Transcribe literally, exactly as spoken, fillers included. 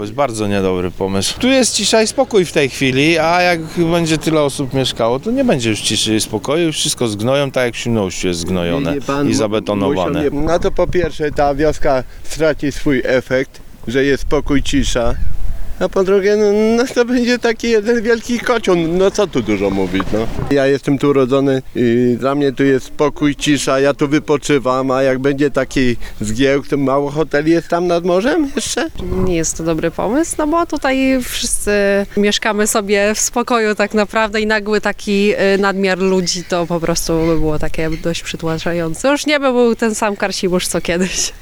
jest bardzo niedobry pomysł. Tu jest cisza i spokój w tej chwili, a jak będzie tyle osób mieszkało, to nie będzie już ciszy i spokoju, już wszystko zgnoją tak jak w Świnoujściu jest zgnojone i zabetonowane. No to po pierwsze ta wioska straci swój efekt, że jest spokój, cisza. A po drugie, no, no to będzie taki jeden wielki kociun, no co tu dużo mówić, no. Ja jestem tu urodzony i dla mnie tu jest spokój, cisza, ja tu wypoczywam, a jak będzie taki zgiełk, to mało hoteli jest tam nad morzem jeszcze? Nie jest to dobry pomysł, no bo tutaj wszyscy mieszkamy sobie w spokoju tak naprawdę i nagły taki nadmiar ludzi to po prostu by było takie dość przytłaczające. Już nie by był ten sam Karsibusz co kiedyś.